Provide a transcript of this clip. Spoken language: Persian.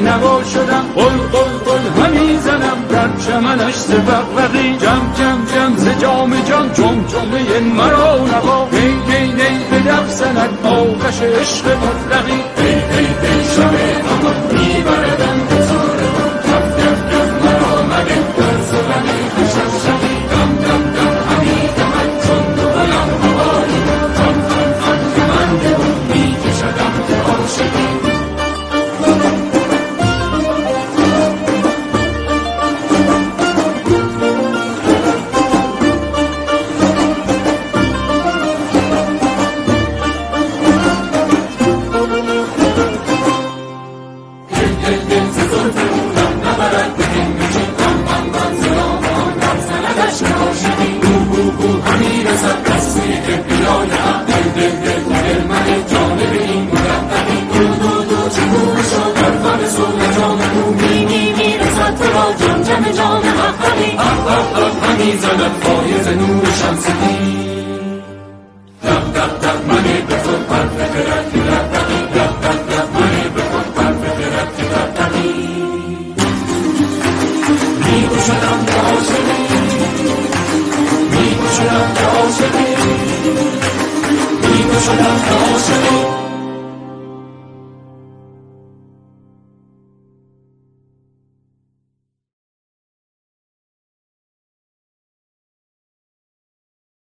بینوا شدم، قل قل قل همی زنم در چمنش ز بغبغی، جم جم جم ز جام جان جم جمه مرا نوا، دی دی دی به دف زند آتش عشق مطلقی، دی دی دی شب امان میبردم به زارمان، کف کف کف مرا مگه در زبن خوششقی، دم دم دم همی دمد چون دویم هوایی، فن فن فن کمنده و میکشدم به عاشقی. جم جم جام حقی همی زند فایز نور شمسدی، دق دق دق منی به خود پر فکرت دقدقی، دق دق دق منی به خود پر فکرت دقدقی، میگشدم به عاشقی، میگشدم به عاشقی، میگشدم به عاشقی.